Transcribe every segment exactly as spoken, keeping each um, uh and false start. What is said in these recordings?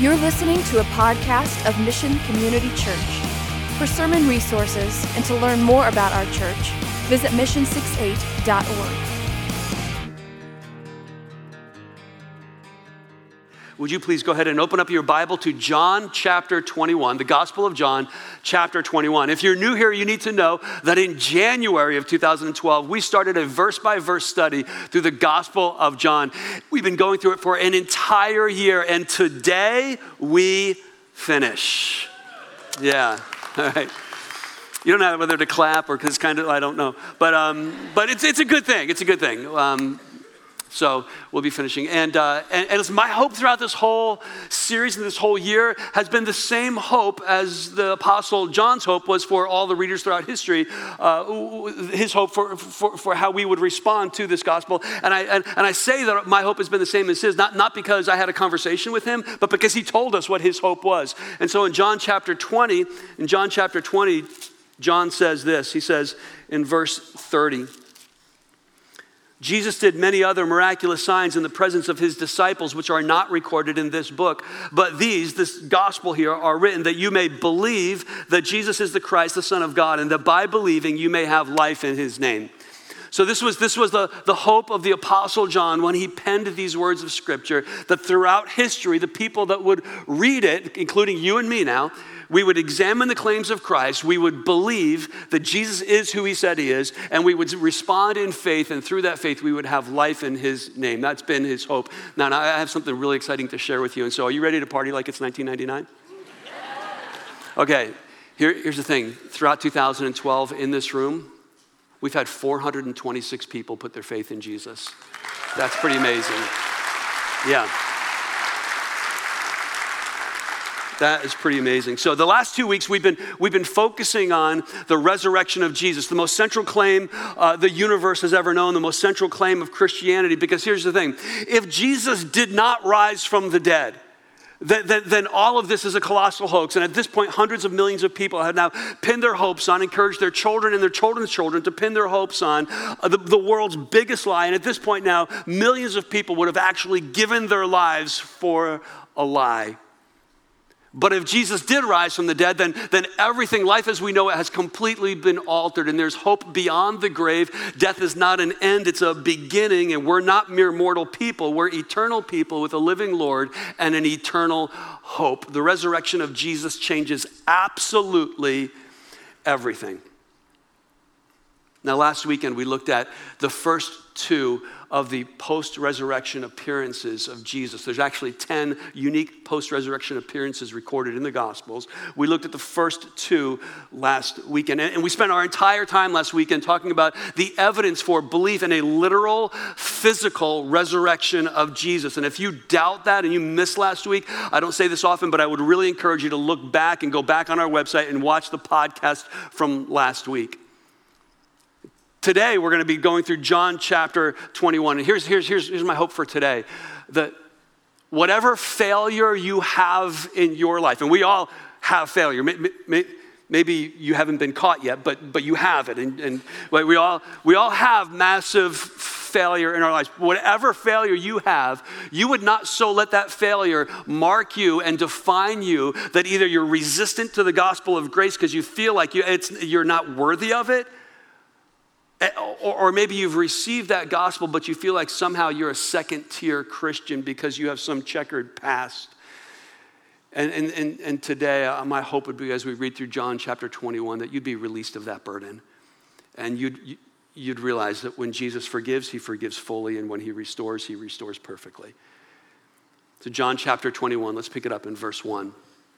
You're listening to a podcast of Mission Community Church. For sermon resources and to learn more about our church, visit mission sixty-eight dot org. Would you please go ahead and open up your Bible to John chapter twenty-one, the Gospel of John chapter twenty-one. If you're new here, you need to know that in January of two thousand twelve, we started a verse-by-verse study through the Gospel of John. We've been going through it for an entire year, and today we finish. Yeah, all right. You don't know whether to clap or because kind of, I don't know. But um, but it's it's a good thing. It's a good thing. Um, So we'll be finishing. And, uh, and, and it's my hope throughout this whole series and this whole year has been the same hope as the Apostle John's hope was for all the readers throughout history, uh, his hope for, for, for how we would respond to this gospel. And I, and, and I say that my hope has been the same as his, not, not because I had a conversation with him, but because he told us what his hope was. And so in John chapter twenty, in John chapter twenty, John says this. He says in verse thirty, Jesus did many other miraculous signs in the presence of his disciples, which are not recorded in this book. But these, this gospel here, are written that you may believe that Jesus is the Christ, the Son of God, and that by believing you may have life in his name. So this was, this was the, the hope of the Apostle John when he penned these words of Scripture, that throughout history, the people that would read it, including you and me now, we would examine the claims of Christ, we would believe that Jesus is who he said he is, and we would respond in faith, and through that faith, we would have life in his name. That's been his hope. Now, now I have something really exciting to share with you, and so are you ready to party like it's nineteen ninety-nine? Okay, here, here's the thing. Throughout two thousand twelve, in this room, we've had four hundred twenty-six people put their faith in Jesus. That's pretty amazing. Yeah. That is pretty amazing. So the last two weeks, we've been we've been focusing on the resurrection of Jesus, the most central claim uh, the universe has ever known, the most central claim of Christianity. Because here's the thing. If Jesus did not rise from the dead, then, then, then all of this is a colossal hoax. And at this point, hundreds of millions of people have now pinned their hopes on, encouraged their children and their children's children to pin their hopes on uh, the, the world's biggest lie. And at this point now, millions of people would have actually given their lives for a lie. But if Jesus did rise from the dead, then, then everything, life as we know it, has completely been altered. And there's hope beyond the grave. Death is not an end, it's a beginning. And we're not mere mortal people. We're eternal people with a living Lord and an eternal hope. The resurrection of Jesus changes absolutely everything. Now, last weekend, we looked at the first two of the post-resurrection appearances of Jesus. There's actually ten unique post-resurrection appearances recorded in the Gospels. We looked at the first two last weekend, and we spent our entire time last weekend talking about the evidence for belief in a literal, physical resurrection of Jesus. And if you doubt that and you missed last week, I don't say this often, but I would really encourage you to look back and go back on our website and watch the podcast from last week. Today, we're going to be going through John chapter twenty-one. And here's, here's, here's, here's my hope for today. That whatever failure you have in your life, and we all have failure. Maybe you haven't been caught yet, but, but you have it. And, and we, all, we all have massive failure in our lives. Whatever failure you have, you would not so let that failure mark you and define you that either you're resistant to the gospel of grace because you feel like you, it's, you're not worthy of it, or maybe you've received that gospel, but you feel like somehow you're a second-tier Christian because you have some checkered past. And, and, and, and today, uh, my hope would be as we read through John chapter twenty-one, that you'd be released of that burden. And you'd, you'd realize that when Jesus forgives, he forgives fully. And when he restores, he restores perfectly. So John chapter twenty-one, let's pick it up in verse one.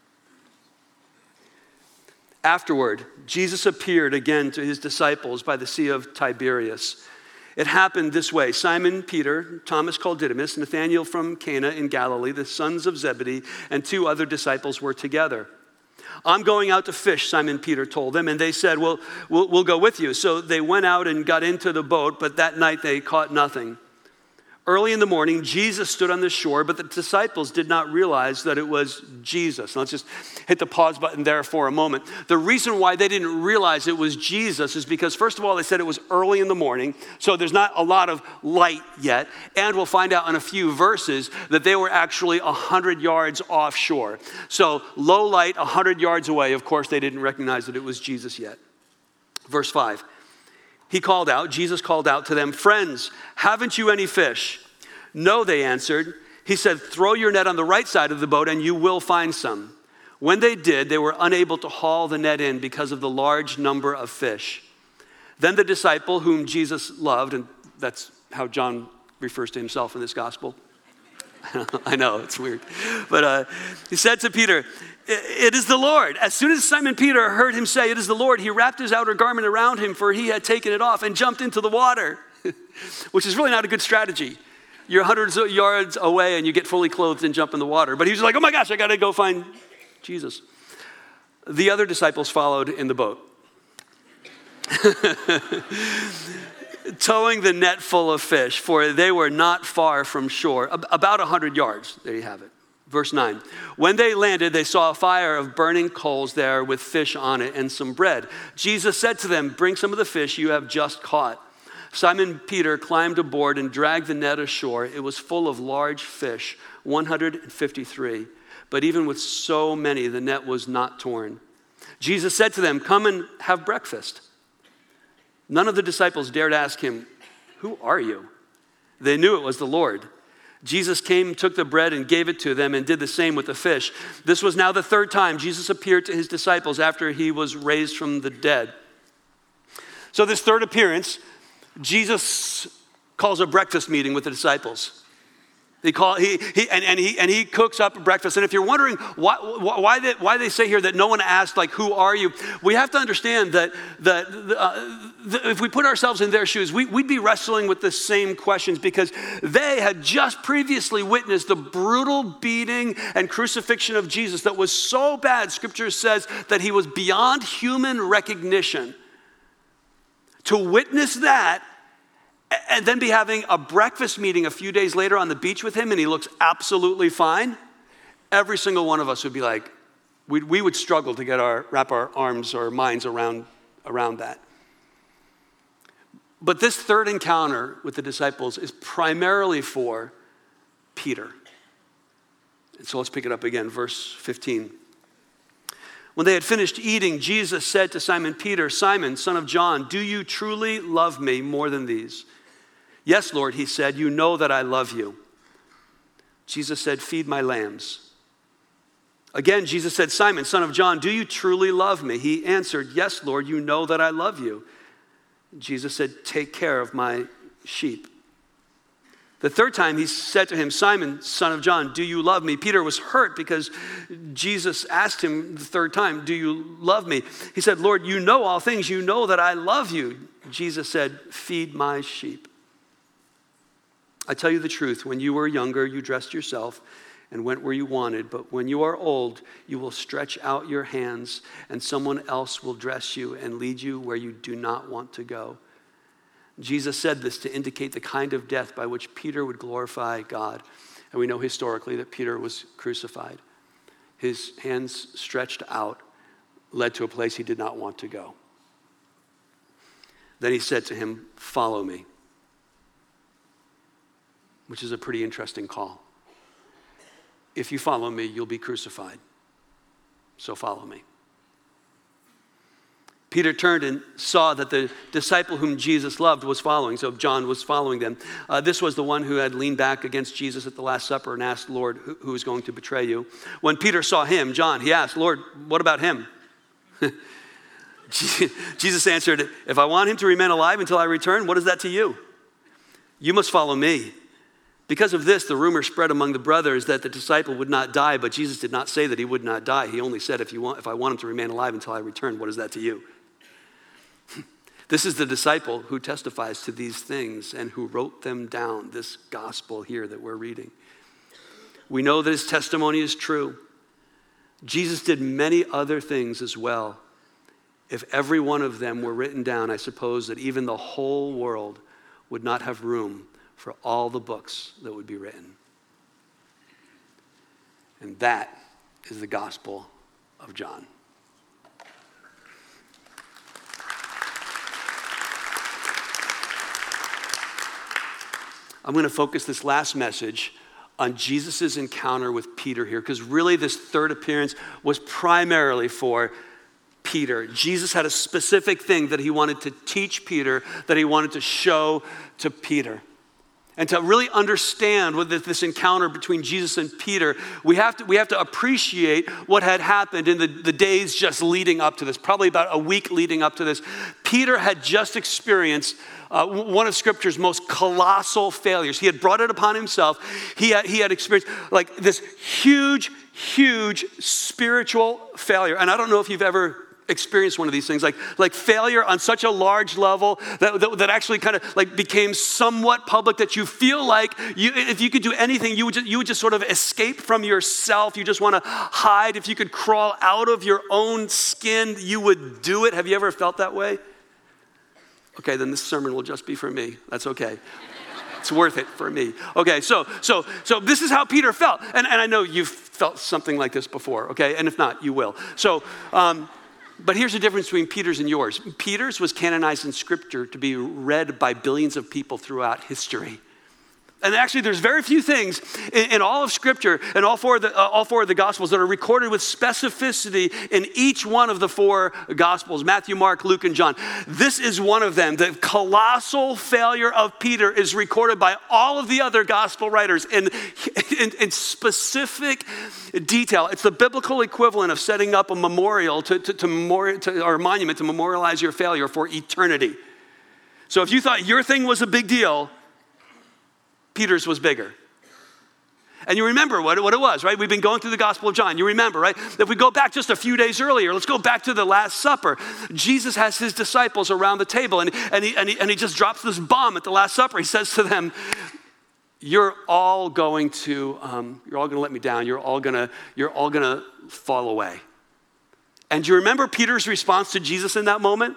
Afterward, Jesus appeared again to his disciples by the Sea of Tiberias. It happened this way. Simon Peter, Thomas called Didymus, Nathanael from Cana in Galilee, the sons of Zebedee, and two other disciples were together. I'm going out to fish, Simon Peter told them, and they said, well, we'll, we'll go with you. So they went out and got into the boat, but that night they caught nothing. Early in the morning, Jesus stood on the shore, but the disciples did not realize that it was Jesus. Now, let's just hit the pause button there for a moment. The reason why they didn't realize it was Jesus is because, first of all, they said it was early in the morning, so there's not a lot of light yet. And we'll find out in a few verses that they were actually one hundred yards offshore. So low light, one hundred yards away. Of course, they didn't recognize that it was Jesus yet. Verse five. He called out, Jesus called out to them, "Friends, haven't you any fish?" "No," they answered. He said, "Throw your net on the right side of the boat and you will find some." When they did, they were unable to haul the net in because of the large number of fish. Then the disciple whom Jesus loved, and that's how John refers to himself in this gospel. I know, it's weird. But uh, he said to Peter, "It is the Lord." As soon as Simon Peter heard him say, "It is the Lord," he wrapped his outer garment around him, for he had taken it off, and jumped into the water, which is really not a good strategy. You're hundreds of yards away and you get fully clothed and jump in the water. But he was like, "Oh my gosh, I got to go find Jesus." The other disciples followed in the boat, towing the net full of fish, for they were not far from shore, about one hundred yards. There you have it. Verse nine. When they landed, they saw a fire of burning coals there with fish on it and some bread. Jesus said to them, "Bring some of the fish you have just caught." Simon Peter climbed aboard and dragged the net ashore. It was full of large fish, one hundred fifty-three. But even with so many, the net was not torn. Jesus said to them, "Come and have breakfast." None of the disciples dared ask him, "Who are you?" They knew it was the Lord. Jesus came, took the bread and gave it to them, and did the same with the fish. This was now the third time Jesus appeared to his disciples after he was raised from the dead. So this third appearance, Jesus calls a breakfast meeting with the disciples. He call, he, he, and, and, he, and he cooks up breakfast. And if you're wondering why, why, they, why they say here that no one asked, like, "Who are you?" We have to understand that, that uh, the, if we put ourselves in their shoes, we, we'd be wrestling with the same questions, because they had just previously witnessed the brutal beating and crucifixion of Jesus that was so bad, Scripture says that he was beyond human recognition. To witness that, and then be having a breakfast meeting a few days later on the beach with him, and he looks absolutely fine, every single one of us would be like, we, we would struggle to get our wrap our arms or minds around, around that. But this third encounter with the disciples is primarily for Peter. And so let's pick it up again, verse fifteen. When they had finished eating, Jesus said to Simon Peter, "Simon, son of John, do you truly love me more than these?" "Yes, Lord," he said, "you know that I love you." Jesus said, "Feed my lambs." Again, Jesus said, "Simon, son of John, do you truly love me?" He answered, "Yes, Lord, you know that I love you." Jesus said, "Take care of my sheep." The third time he said to him, "Simon, son of John, do you love me?" Peter was hurt because Jesus asked him the third time, "Do you love me?" He said, "Lord, you know all things. You know that I love you." Jesus said, "Feed my sheep. I tell you the truth, when you were younger, you dressed yourself and went where you wanted. But when you are old, you will stretch out your hands and someone else will dress you and lead you where you do not want to go." Jesus said this to indicate the kind of death by which Peter would glorify God. And we know historically that Peter was crucified. His hands stretched out led to a place he did not want to go. Then he said to him, "Follow me," which is a pretty interesting call. If you follow me, you'll be crucified. So follow me. Peter turned and saw that the disciple whom Jesus loved was following. So John was following them. Uh, this was the one who had leaned back against Jesus at the Last Supper and asked, "Lord, who, who is going to betray you?" When Peter saw him, John, he asked, "Lord, what about him?" Jesus answered, "If I want him to remain alive until I return, what is that to you? You must follow me." Because of this, the rumor spread among the brothers that the disciple would not die, but Jesus did not say that he would not die. He only said, if you want, if I want him to remain alive until I return, what is that to you? This is the disciple who testifies to these things and who wrote them down, this gospel here that we're reading. We know that his testimony is true. Jesus did many other things as well. If every one of them were written down, I suppose that even the whole world would not have room for all the books that would be written. And that is the Gospel of John. I'm going to focus this last message on Jesus' encounter with Peter here, because really this third appearance was primarily for Peter. Jesus had a specific thing that he wanted to teach Peter, that he wanted to show to Peter. And to really understand what this encounter between Jesus and Peter, we have to, we have to appreciate what had happened in the, the days just leading up to this, probably about a week leading up to this. Peter had just experienced uh, one of Scripture's most colossal failures. He had brought it upon himself. He had, he had experienced like this huge, huge spiritual failure. And I don't know if you've ever experienced one of these things, like like failure on such a large level that, that, that actually kind of like became somewhat public, that you feel like you, if you could do anything, you would just, you would just sort of escape from yourself. You just want to hide. If you could crawl out of your own skin, you would do it. Have you ever felt that way? Okay, then this sermon will just be for me. That's okay. It's worth it for me. Okay, so so so this is how Peter felt. And, and I know you've felt something like this before, okay? And if not, you will. So, um, But here's the difference between Peter's and yours. Peter's was canonized in Scripture to be read by billions of people throughout history. And actually, there's very few things in, in all of Scripture and all four of the uh, all four of the Gospels that are recorded with specificity in each one of the four Gospels: Matthew, Mark, Luke, and John. This is one of them. The colossal failure of Peter is recorded by all of the other Gospel writers in, in, in specific detail. It's the biblical equivalent of setting up a memorial to, to, to, memori- to or a monument to memorialize your failure for eternity. So if you thought your thing was a big deal, Peter's was bigger. And you remember what, what it was, right? We've been going through the Gospel of John. You remember, right? If we go back just a few days earlier, let's go back to the Last Supper. Jesus has his disciples around the table, and, and, he, and, he, and he just drops this bomb at the Last Supper. He says to them, you're all going to, um, you're all going to let me down. You're all going to, you're all going to fall away. And do you remember Peter's response to Jesus in that moment?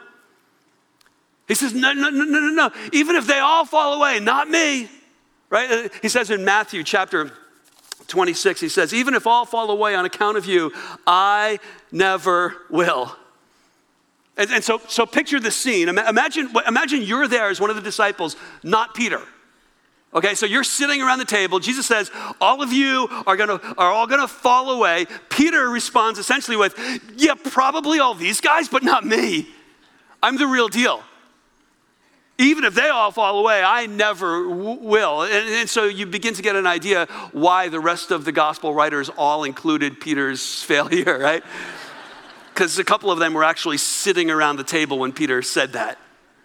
He says, no, no, no, no, no, no. Even if they all fall away, not me. Right? He says in Matthew chapter twenty-six, he says, even if all fall away on account of you, I never will. And, and so, so picture the scene. Imagine, imagine you're there as one of the disciples, not Peter. Okay, so you're sitting around the table. Jesus says, all of you are gonna are all gonna fall away. Peter responds essentially with, yeah, probably all these guys, but not me. I'm the real deal. Even if they all fall away, I never w- will. And, and so you begin to get an idea why the rest of the gospel writers all included Peter's failure, right? Because a couple of them were actually sitting around the table when Peter said that.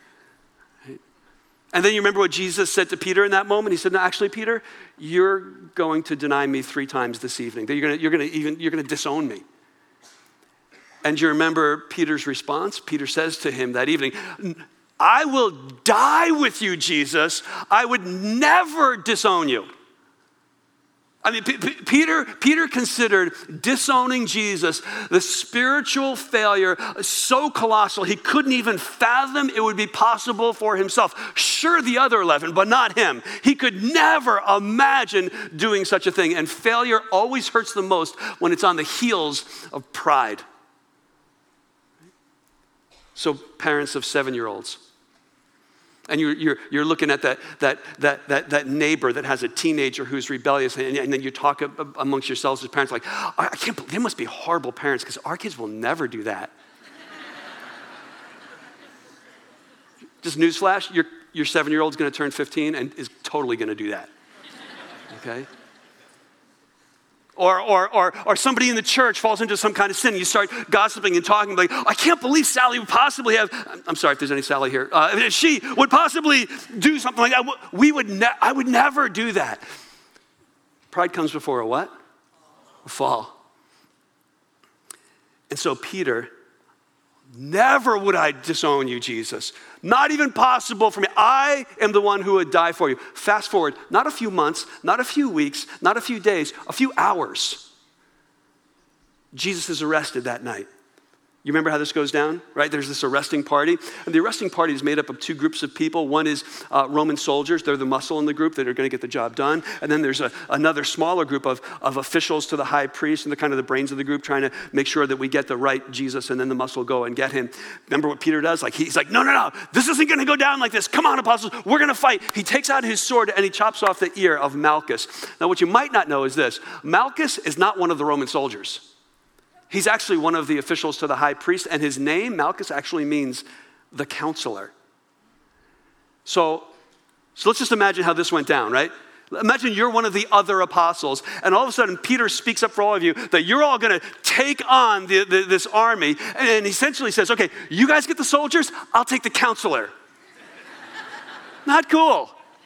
And then you remember what Jesus said to Peter in that moment? He said, no, actually, Peter, you're going to deny me three times this evening. That you're going to, you're going to even, you're going to disown me. And you remember Peter's response? Peter says to him that evening, I will die with you, Jesus. I would never disown you. I mean, P- P- Peter, Peter considered disowning Jesus the spiritual failure so colossal he couldn't even fathom it would be possible for himself. Sure, the other eleven, but not him. He could never imagine doing such a thing. And failure always hurts the most when it's on the heels of pride. So parents of seven-year-olds, and you're, you're, you're looking at that, that, that, that, that neighbor that has a teenager who's rebellious, and, and then you talk amongst yourselves as parents like, I can't believe, they must be horrible parents because our kids will never do that. Just newsflash, your, your seven-year-old's going to turn fifteen and is totally going to do that, okay? Or, or, or, or somebody in the church falls into some kind of sin. You start gossiping and talking like, I can't believe Sally would possibly have, I'm sorry if there's any Sally here, uh, if she would possibly do something like that. We would ne- I would never do that. Pride comes before a what? A fall. And so Peter, never would I disown you, Jesus. Not even possible for me. I am the one who would die for you. Fast forward, not a few months, not a few weeks, not a few days, a few hours. Jesus is arrested that night. You remember how this goes down, right? There's this arresting party. And the arresting party is made up of two groups of people. One is uh, Roman soldiers. They're the muscle in the group that are going to get the job done. And then there's a, another smaller group of, of officials to the high priest, and they're kind of the brains of the group, trying to make sure that we get the right Jesus, and then the muscle go and get him. Remember what Peter does? Like he's like, no, no, no, this isn't going to go down like this. Come on, apostles, we're going to fight. He takes out his sword and he chops off the ear of Malchus. Now, what you might not know is this. Malchus is not one of the Roman soldiers. He's actually one of the officials to the high priest, and his name, Malchus, actually means the counselor. So, so let's just imagine how this went down, right? Imagine you're one of the other apostles, and all of a sudden Peter speaks up for all of you that you're all going to take on the, the, this army, and he essentially says, okay, you guys get the soldiers, I'll take the counselor. Not cool.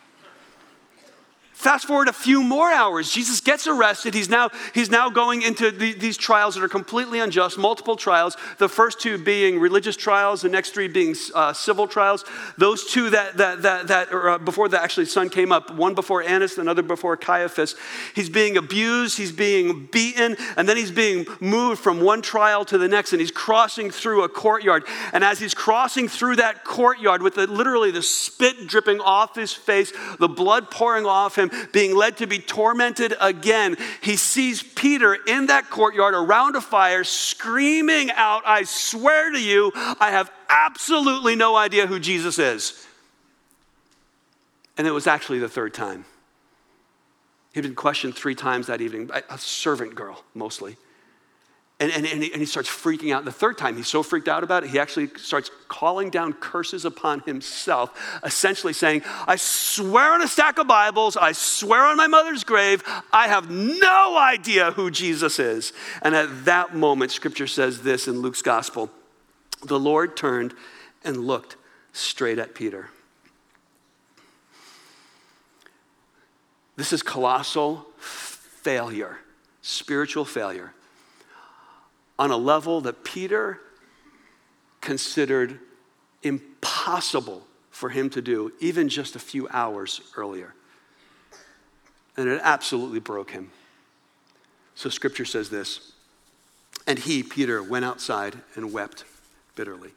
Fast forward a few more hours, Jesus gets arrested. He's now, he's now going into the, these trials that are completely unjust, multiple trials, the first two being religious trials, the next three being uh, civil trials. Those two that, that, that, that or, uh, before the actually sun came up, one before Annas, another before Caiaphas. He's being abused, he's being beaten, and then he's being moved from one trial to the next, and he's crossing through a courtyard. And as he's crossing through that courtyard with the, literally the spit dripping off his face, the blood pouring off him, being led to be tormented again, he sees Peter in that courtyard around a fire screaming out, I swear to you, I have absolutely no idea who Jesus is. And it was actually the third time. He'd been questioned three times that evening, by a servant girl mostly. And, and, and, he, and he starts freaking out. The third time, he's so freaked out about it, he actually starts calling down curses upon himself, essentially saying, I swear on a stack of Bibles, I swear on my mother's grave, I have no idea who Jesus is. And at that moment, Scripture says this in Luke's gospel, the Lord turned and looked straight at Peter. This is colossal failure, spiritual failure, on a level that Peter considered impossible for him to do, even just a few hours earlier. And it absolutely broke him. So Scripture says this, and he, Peter, went outside and wept bitterly.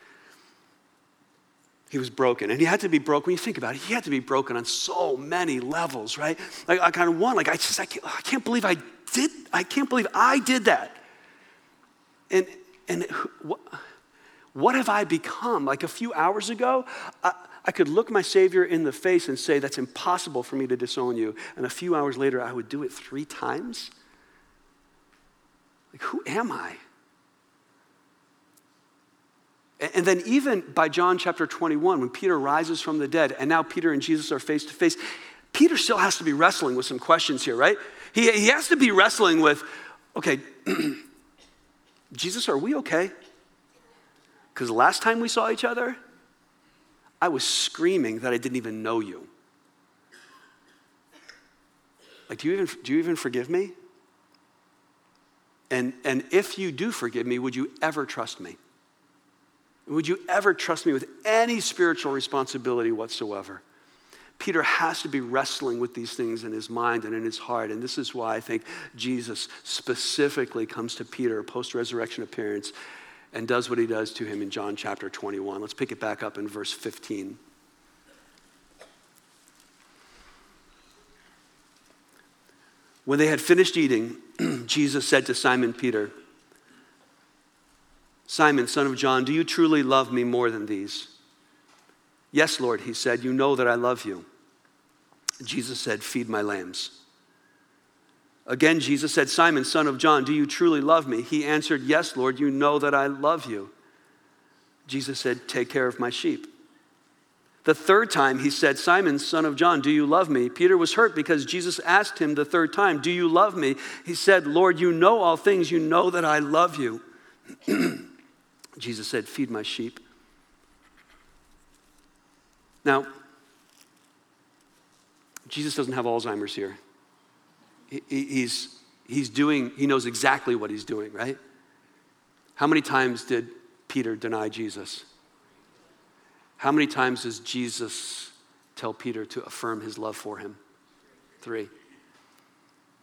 He was broken, and he had to be broken. When you think about it, he had to be broken on so many levels, right? Like I kind of one, like I just, I can't, I can't believe I did, I can't believe I did that. And and what, what have I become? Like a few hours ago, I, I could look my Savior in the face and say, that's impossible for me to disown you. And a few hours later, I would do it three times? Like, who am I? And, and then even by John chapter twenty-one, when Peter rises from the dead, and now Peter and Jesus are face to face, Peter still has to be wrestling with some questions here, right? He, he has to be wrestling with, okay, Jesus, are we okay? Because last time we saw each other, I was screaming that I didn't even know you. Like, do you even, do you even forgive me? And, and if you do forgive me, would you ever trust me? Would you ever trust me with any spiritual responsibility whatsoever? Peter has to be wrestling with these things in his mind and in his heart. And this is why I think Jesus specifically comes to Peter, post-resurrection appearance, and does what he does to him in John chapter twenty-one. Let's pick it back up in verse fifteen. When they had finished eating, Jesus said to Simon Peter, Simon, son of John, do you truly love me more than these? Yes, Lord, he said, you know that I love you. Jesus said, feed my lambs. Again, Jesus said, Simon, son of John, do you truly love me? He answered, yes, Lord, you know that I love you. Jesus said, take care of my sheep. The third time he said, Simon, son of John, do you love me? Peter was hurt because Jesus asked him the third time, do you love me? He said, Lord, you know all things. You know that I love you. Jesus said, feed my sheep. Now, Jesus doesn't have Alzheimer's here. He, he's, he's doing, he knows exactly what he's doing, right? How many times did Peter deny Jesus? How many times does Jesus tell Peter to affirm his love for him? Three.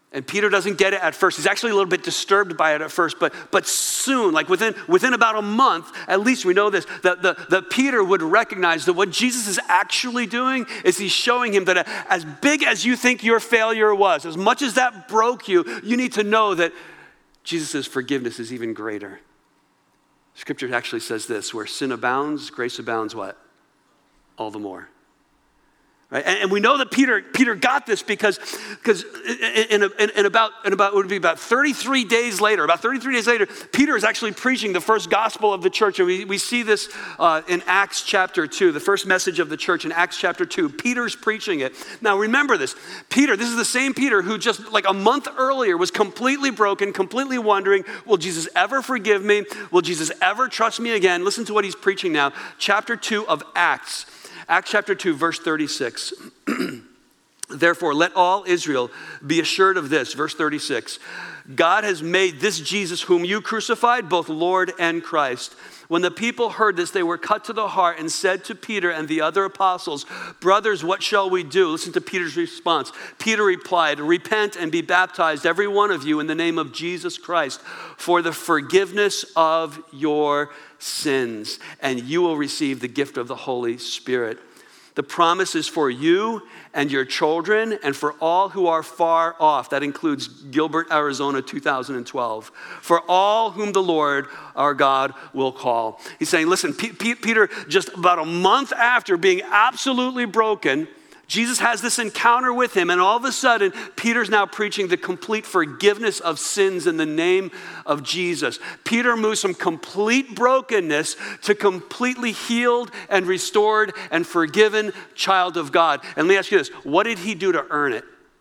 And Peter doesn't get it at first. He's actually a little bit disturbed by it at first, but, but soon, like within, within about a month, at least we know this, that, the, that Peter would recognize that what Jesus is actually doing is he's showing him that as big as you think your failure was, as much as that broke you, you need to know that Jesus' forgiveness is even greater. Scripture actually says this, where sin abounds, grace abounds what? All the more. Right? And, and we know that Peter Peter got this because because in, in, in about in about it would be about thirty-three days later, about thirty-three days later, Peter is actually preaching the first gospel of the church, and we, we see this uh, in Acts chapter two, the first message of the church in Acts chapter two. Peter's preaching it. Now remember this, Peter. This is the same Peter who just like a month earlier was completely broken, completely wondering, will Jesus ever forgive me? Will Jesus ever trust me again? Listen to what he's preaching now, chapter two of Acts. Acts chapter two, verse thirty-six. Therefore, let all Israel be assured of this, verse thirty-six. God has made this Jesus whom you crucified, both Lord and Christ. When the people heard this, they were cut to the heart and said to Peter and the other apostles, brothers, what shall we do? Listen to Peter's response. Peter replied, repent and be baptized, every one of you, in the name of Jesus Christ, for the forgiveness of your sins, and you will receive the gift of the Holy Spirit. The promise is for you and your children and for all who are far off. That includes Gilbert, Arizona, two thousand twelve. For all whom the Lord our God will call. He's saying, listen, P- P- Peter, just about a month after being absolutely broken, Jesus has this encounter with him, and all of a sudden, Peter's now preaching the complete forgiveness of sins in the name of Jesus. Peter moves from complete brokenness to completely healed and restored and forgiven child of God. And let me ask you this, what did he do to earn it?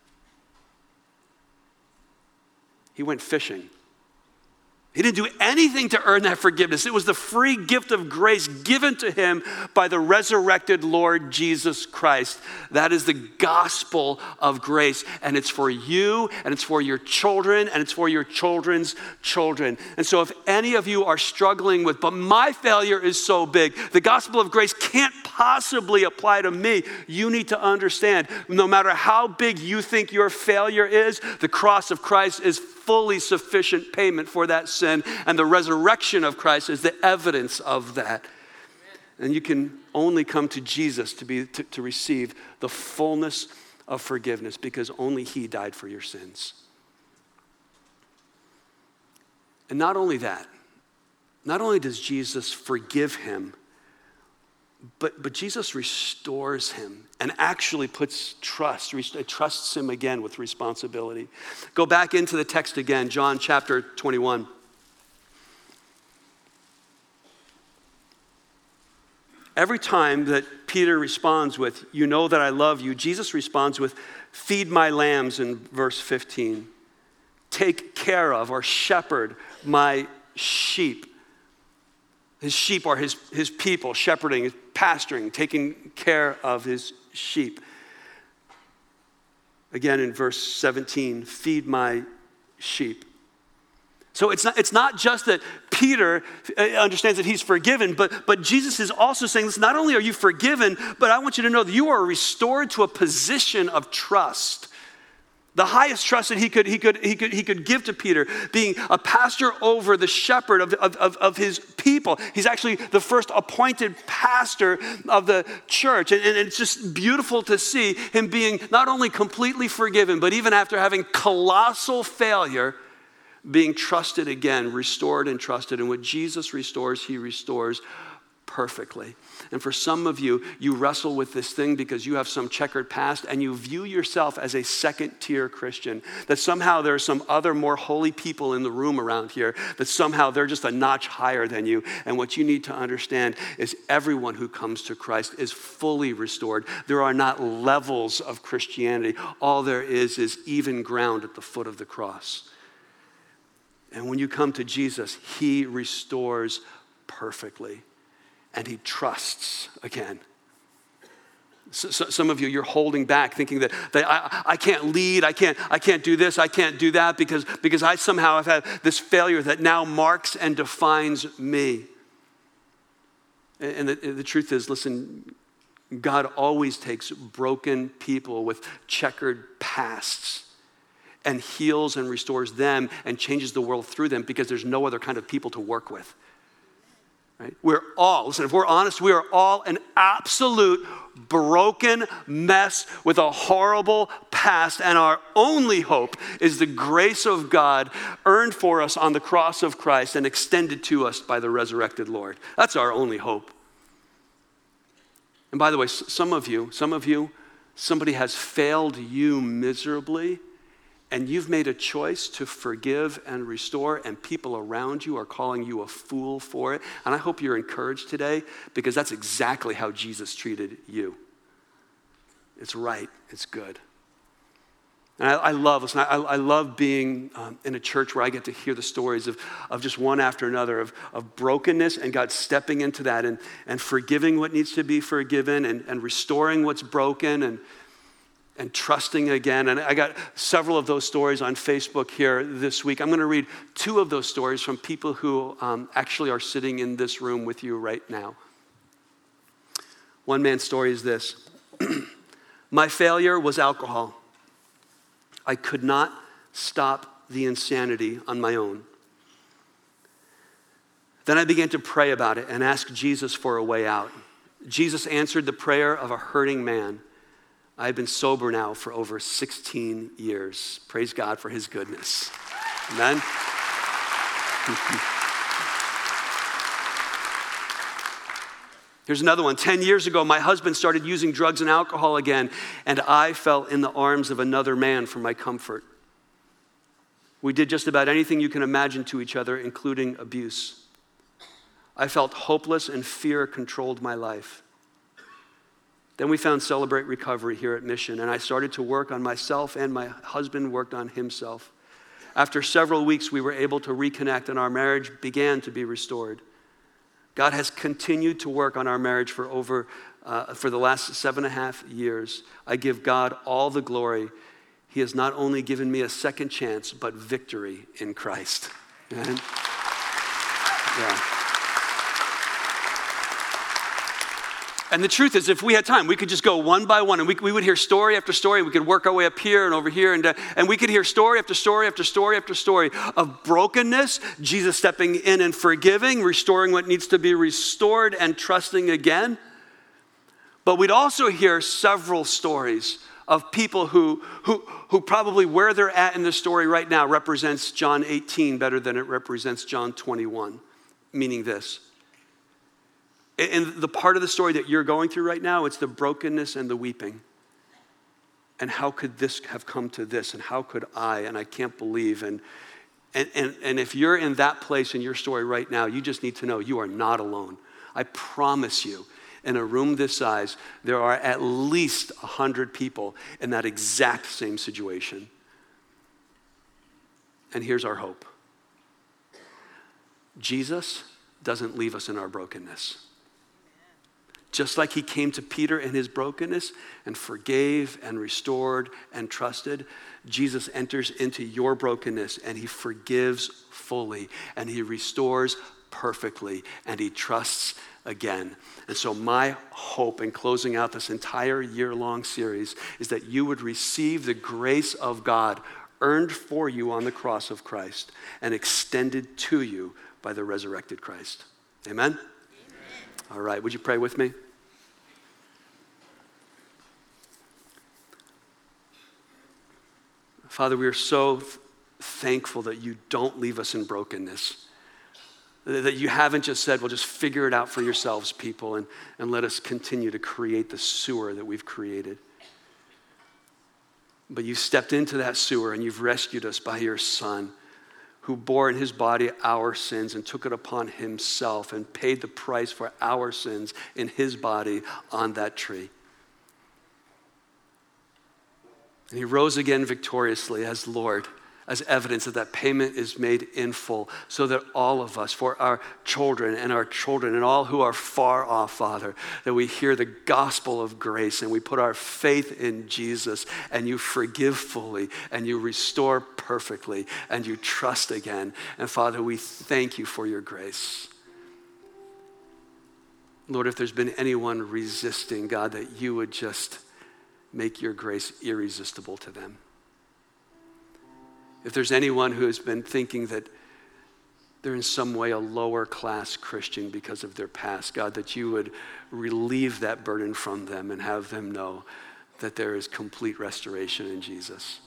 He went fishing. He didn't do anything to earn that forgiveness. It was the free gift of grace given to him by the resurrected Lord Jesus Christ. That is the gospel of grace. And it's for you, and it's for your children, and it's for your children's children. And so if any of you are struggling with, but my failure is so big, the gospel of grace can't possibly apply to me, you need to understand, no matter how big you think your failure is, the cross of Christ is fully sufficient payment for that sin, and the resurrection of Christ is the evidence of that. And you can only come to Jesus to be to, to receive the fullness of forgiveness, because only he died for your sins. And not only that, not only does Jesus forgive him, But, but Jesus restores him and actually puts trust, rest, trusts him again with responsibility. Go back into the text again, John chapter twenty-one. Every time that Peter responds with, you know that I love you, Jesus responds with, feed my lambs in verse fifteen. Take care of or shepherd my sheep. His sheep are his, his people, shepherding, pasturing, taking care of his sheep. Again in verse seventeen, feed my sheep. So it's not, it's not just that Peter understands that he's forgiven, but, but Jesus is also saying this, not only are you forgiven, but I want you to know that you are restored to a position of trust. The highest trust that he could, he could, he could, he could give to Peter, being a pastor over the shepherd of, of, of, of his people. He's actually the first appointed pastor of the church. And, and it's just beautiful to see him being not only completely forgiven, but even after having colossal failure, being trusted again, restored and trusted. And what Jesus restores, he restores perfectly. And for some of you, you wrestle with this thing because you have some checkered past and you view yourself as a second-tier Christian, that somehow there are some other more holy people in the room around here, that somehow they're just a notch higher than you. And what you need to understand is everyone who comes to Christ is fully restored. There are not levels of Christianity. All there is is even ground at the foot of the cross. And when you come to Jesus, he restores perfectly. And he trusts again. So, so, some of you, you're holding back, thinking that, that I, I can't lead, I can't, I can't do this, I can't do that, because, because I somehow have had this failure that now marks and defines me. And, and the, the truth is, listen, God always takes broken people with checkered pasts, and heals and restores them and changes the world through them because there's no other kind of people to work with. Right? We're all, listen, if we're honest, we are all an absolute broken mess with a horrible past, and our only hope is the grace of God earned for us on the cross of Christ and extended to us by the resurrected Lord. That's our only hope. And by the way, some of you, some of you, somebody has failed you miserably, and you've made a choice to forgive and restore, and people around you are calling you a fool for it. And I hope you're encouraged today, because that's exactly how Jesus treated you. It's right. It's good. And I, I love, listen, I, I love being um, in a church where I get to hear the stories of, of just one after another of, of brokenness and God stepping into that and, and forgiving what needs to be forgiven and, and restoring what's broken and and trusting again. And I got several of those stories on Facebook here this week. I'm going to read two of those stories from people who um, actually are sitting in this room with you right now. One man's story is this. My failure was alcohol. I could not stop the insanity on my own. Then I began to pray about it and ask Jesus for a way out. Jesus answered the prayer of a hurting man. I've been sober now for over sixteen years. Praise God for his goodness. Amen. Here's another one. Ten years ago, my husband started using drugs and alcohol again, and I fell in the arms of another man for my comfort. We did just about anything you can imagine to each other, including abuse. I felt hopeless and fear controlled my life. Then we found Celebrate Recovery here at Mission, and I started to work on myself, and my husband worked on himself. After several weeks, we were able to reconnect, and our marriage began to be restored. God has continued to work on our marriage for over, uh, for the last seven and a half years. I give God all the glory. He has not only given me a second chance, but victory in Christ. Amen. Yeah. And the truth is, if we had time, we could just go one by one, and we, we would hear story after story. We could work our way up here and over here, and, uh, and we could hear story after story after story after story of brokenness, Jesus stepping in and forgiving, restoring what needs to be restored, and trusting again. But we'd also hear several stories of people who, who, who probably where they're at in the story right now represents John eighteen better than it represents John twenty-one, meaning this. In the part of the story that you're going through right now, it's the brokenness and the weeping. And how could this have come to this? And how could I? And I can't believe. And, and, and, and if you're in that place in your story right now, you just need to know you are not alone. I promise you, in a room this size, there are at least one hundred people in that exact same situation. And here's our hope. Jesus doesn't leave us in our brokenness. Just like he came to Peter in his brokenness and forgave and restored and trusted, Jesus enters into your brokenness and he forgives fully and he restores perfectly and he trusts again. And so my hope in closing out this entire year-long series is that you would receive the grace of God earned for you on the cross of Christ and extended to you by the resurrected Christ. Amen? Amen. All right, would you pray with me? Father, we are so thankful that you don't leave us in brokenness, that you haven't just said, well, just figure it out for yourselves, people, and, and let us continue to create the sewer that we've created. But you stepped into that sewer and you've rescued us by your Son, who bore in his body our sins and took it upon himself and paid the price for our sins in his body on that tree. And he rose again victoriously as Lord, as evidence that that payment is made in full, so that all of us, for our children and our children and all who are far off, Father, that we hear the gospel of grace and we put our faith in Jesus and you forgive fully and you restore perfectly and you trust again. And Father, we thank you for your grace. Lord, if there's been anyone resisting, God, that you would just make your grace irresistible to them. If there's anyone who has been thinking that they're in some way a lower class Christian because of their past, God, that you would relieve that burden from them and have them know that there is complete restoration in Jesus.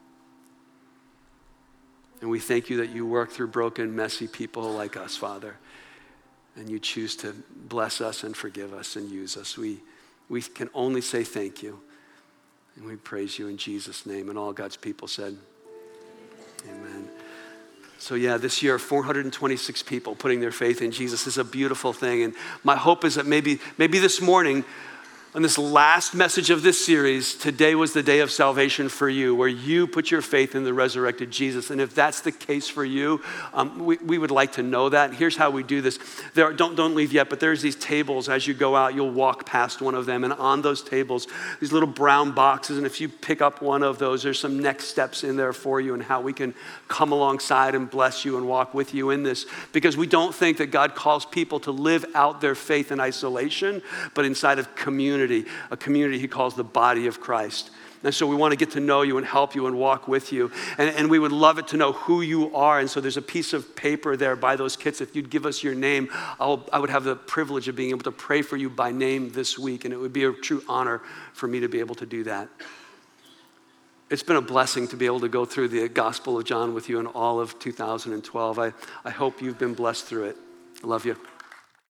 And we thank you that you work through broken, messy people like us, Father, and you choose to bless us and forgive us and use us. We, we can only say thank you, and we praise you in Jesus' name. And all God's people said, amen. So yeah, this year, four hundred twenty-six people putting their faith in Jesus is a beautiful thing. And my hope is that maybe, maybe this morning, on this last message of this series, today was the day of salvation for you, where you put your faith in the resurrected Jesus. And if that's the case for you, um, we, we would like to know that. Here's how we do this. There are, don't, don't leave yet, but there's these tables. As you go out, you'll walk past one of them. And on those tables, these little brown boxes. And if you pick up one of those, there's some next steps in there for you and how we can come alongside and bless you and walk with you in this. Because we don't think that God calls people to live out their faith in isolation, but inside of community. A community he calls the body of Christ. And so we want to get to know you and help you and walk with you. And, and we would love it to know who you are. And so there's a piece of paper there by those kits. If you'd give us your name, I'll, I would have the privilege of being able to pray for you by name this week. And it would be a true honor for me to be able to do that. It's been a blessing to be able to go through the Gospel of John with you in all of two thousand twelve. I, I hope you've been blessed through it. I love you.